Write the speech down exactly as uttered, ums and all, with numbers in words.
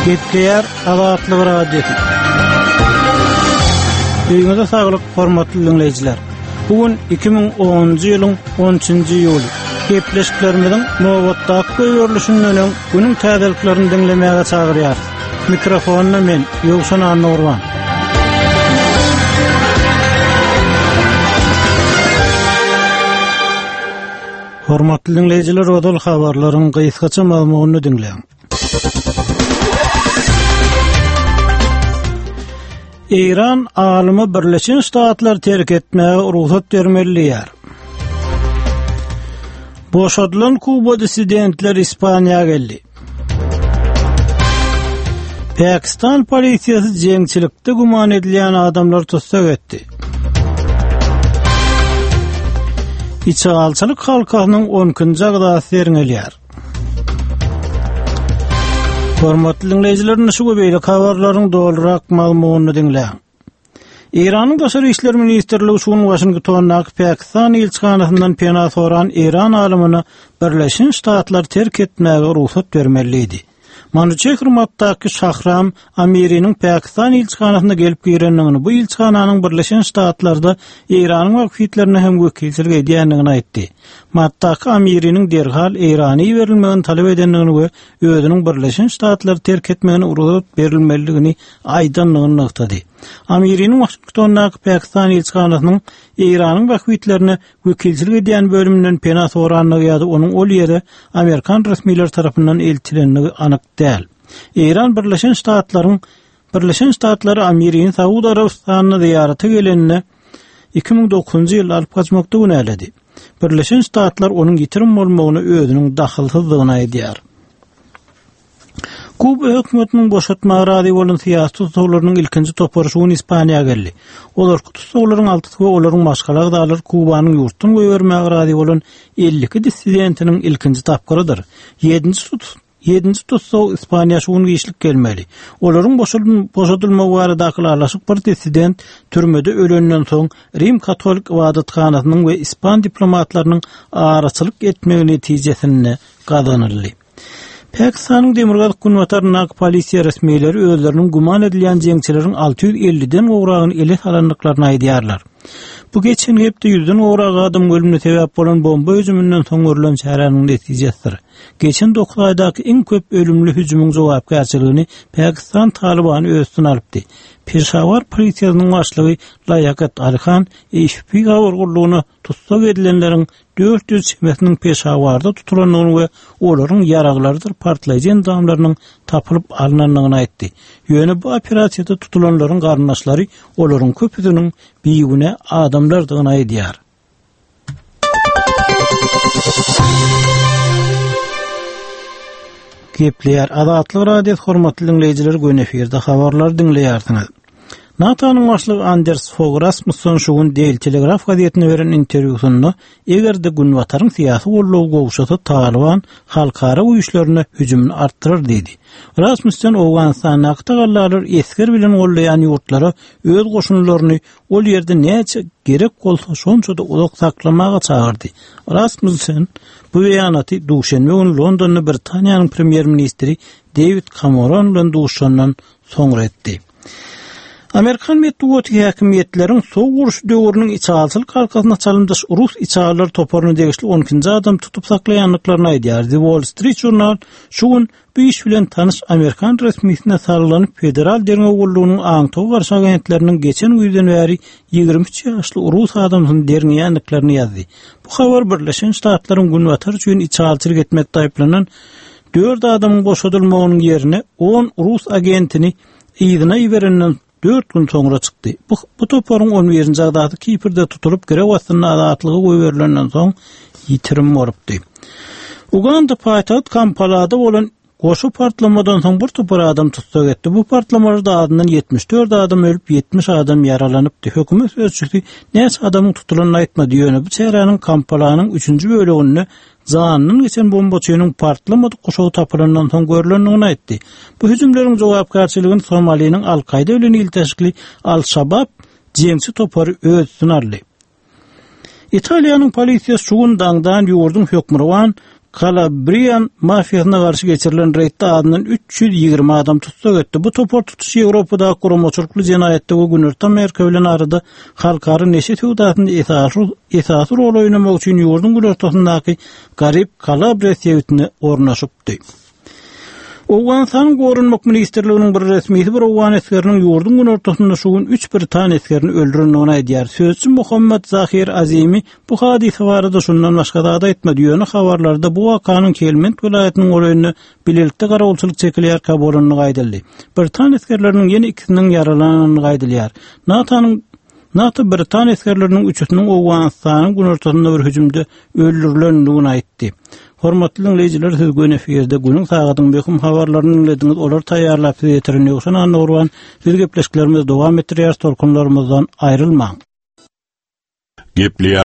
Gepleyer Azatlyk radiosu. Öýüňizde saglyk, hormatly dinleýijiler. Bugün iki bin onuncu ýylyň on üçünji ýuly. Gepleşiklerimiziň nowatdaky goýberlişinden günüň täzeliklerini dinlemäge çagyrýar. Mikrofonyny men Ýogşan Anurwan. Hormatly dinleýijiler, odal habarlaryň gysgaça mazmunyny dinleýän. İran alymy Birleşen Ştatlar terk etmäge ruhsat bermeliyär. Boşadylan Kuba dissidentler İspaniýaga geldi. Pakistan polisiýasy jeňçilikde guman edilýän adamlar tutsak etdi. İçalçylyk halkasynyň on ikinji agdasy ýerňelýär. Hormatly dinleýijiler, şu beýle habarlaryň dolurak mazmunyny dinleýän. İranyň Daşary işler ministrligi şuň Washingtondaky Pakistan elçixanasyndan pena soran İran alymyny Birleşen Ştatlar terk etmäge ruhsat bermeliydi. Manuçe hurmatdaky Şahram Amiriň Pakistan elçixanasyna gelip girenligini, bu elçixananyň Birleşen Ştatlarda İranyň wekillerine hem wekilçilik edýänligini aýtdy. Matdaky Amiriň derhal İrany berilmegini talap edenligini we özüniň Birleşen Ştatlar terk etmegine ruhsat berilmeligini aýdanlygyny noktada. Amiriň Washingtondaky Pakistan elçixanasynyň İranyň wekillerine wekilçilik edýän bölümünden pena soranlygy ýa-da onuň ol ýere Amerikan resmiler tarapyndan eltilenligi anyk däl. İran Birleşen Ştatlaryň Birleşen Ştatlary Amiriň Saudi Arabistanyna ziýarata gelenine iki bin dokuzunji ýyl alyp gaçmakda güneledi. Birleşen Ştatlar onuň ýitirim bolmagyny özüniň dahylsyzlygyna aýdýar. Kuba hökümetiniň boşatmagy rady bolan syýasy tutularynyň ilkinji toparşygyny Ispaniýaga geldi. Olar tutularyň altygy we olaryň başgalar dalar Kubanyň ýurtyn goýbermäge rady bolan ellik dissidentiniň ilkinji tapgyrydyr. Ýedinji tut Yedinci tutsaw Ispaniýa şuň geçlik gelmeli. Olaryň boşadylmagy baradaky araşyk bir dissident türmede ölenden soň Rim Katolik ibadatxanasynyň we İspan diplomatlarynyň araçylyk etmegi netijesinde gazanyldy. Pakistanyň Demirgaz Kunwatarnak polisiýa resmiýetleri özleriniň guman edilýän jeňçileriň alty ýüz elliden gowragyny ele salanlyklaryny aýdýarlar. Bu geçen hepde yüzden gowrak adam ölümine sebäp bolan bomba hüjümünden soň görülen çäranyň netijesidir. Geçen dokuz aýdaky iň köp ölümli hüjümüň jogapkärçiligini Pakistan Talibany öz üstüne alypdy. Peshawar polisiýasynyň başlygy Layakat Alhan eşpi gawrgurlugyny tutsak edilenleriň dört yüz çemesiniň Peshawarda tutulanyny we olaryň ýaraglarydyr partlaýan damlarynyň tapylyp alynanlygyny aýtdy. Ýöne bu operasiýada tutulanlaryň garnaşlary olaryň köpüdiniň biýigine adamlardygyny aýdýar. Gepleyer Azatlyk radiosu hormatly dinleýijiler, gün eferde habarlar dinleýärsiňiz. NATO'nun başlygy Anders Fogh Rasmussen şugun Daily Telegraph gazetine beren interwýusynda egerde Günwataryň syýasy gollagy gowşasa Taliban halkara güýçlerine hüjümini artdyrar dedi. Rasmussen Awganistanyň aktagallar esker bilen gollaýan ýurtlara öz goşunlaryny ol ýerde näçe gerek bolsa şonçada ulak saklamaga çağırdy. Rasmussen bu beýanaty duşanma gün Londonda Britaniýanyň premier ministri David Cameron bilen duşandan soňra etdi. Amerikan metbuaty häkimiýetleriň soň uruş döwrüniň içalçylyk halkasyna çalymdaş Rus içallar toparyny degişli on ikinji adam tutup saklaýanlyklaryny aýdýar. The Wall Street Journal şugun bu iş bilen tanış Amerikan resmiýetine sarylanyp federal derňe gollugynyň aňtow garşy agentleriniň geçen güýden bäri ýigirmi üç ýaşly Rus adamynyň derňýanlyklaryny ýazdy. Bu habar Birleşen Ştatlaryň Günwatar üçin içalçylyk etmekde aýplanan dört adamyň boşadylmagynyň ýerine on Rus agentini ýygyna ýeberenden dört gün soňra çykdy. Bu, bu toparyň on birinji agdasy Kiprde tutulup gerek wasyna azatlygy goýberilenden soň ýitirim bolupdy. Uganda paýtaht Kampalada bolan goşu partlamadan soň bir topar adam tutsak etdi. Bu partlamalerde adından yetmiş dört adam ölüp yetmiş adam yaralanypdy. Hökümet sözçüsü näçe adamyň tutulanyny aýtmady ýöne bu çäranyň Kampalanyň üçünji böleginde Zannyň geçen bombaçynyň partlamady goşagy tapylandan soň görülendigini aýtdy. Bu hüjümleriň jogapkärçiligini Somaliýanyň Al-Qaida bilen ilteşikli Al-Shabab jeňçi topary öz üstüne aldy. Italiýanyň polisiýasy şugun daňdan ýurdun hökmüran Kalabriyan mafiyasyna garşy geçirilen reýtde adynyň üç ýüz ýigirme adam tutsak etdi. Bu topar tutuş Ýewropada guramaçylykly jenaýetde günürtde Amerika bilen arada halkary neşe töwdatynda esasy rol oynamak üçin ýurdun gururtasyndaky garyp Kalabriya sewitine ornaşypdy. Owgansan gorunmak ministerliginiň bir resmisi bir Owgan eskeriniň ýurdun gururtasynda şu gün üç Britaniýa eskerini öldürendigini aýdýar. Sözçü Muhammed Zahir Azimi bu hadise barada şundan başga da etmedi. Ýöne habarlarda bu wakanyň Kelment vilayatynyň orayny bilelikde garawulçylyk çekilýär kabolanyny gaýdyldy. Britaniýa eskerleriniň ýene ikisiniň yaralanyny gaýdylýar. NATO'nyň NATO Britaniýa eskerleriniň üçüsiniň Owganstanyň gururtasynda bir hüjümde öldürilendigini aýtdy. Hormatly dinleyijiler, siz göne eferde günüň sagatyň beýhum habarlaryny dinlediňiz. Olar taýýarlap ýetiren ýoksa anna urwan biz gepleşiklerimiz dowam etdirýär, tolkunlarymyzdan aýrylmaň.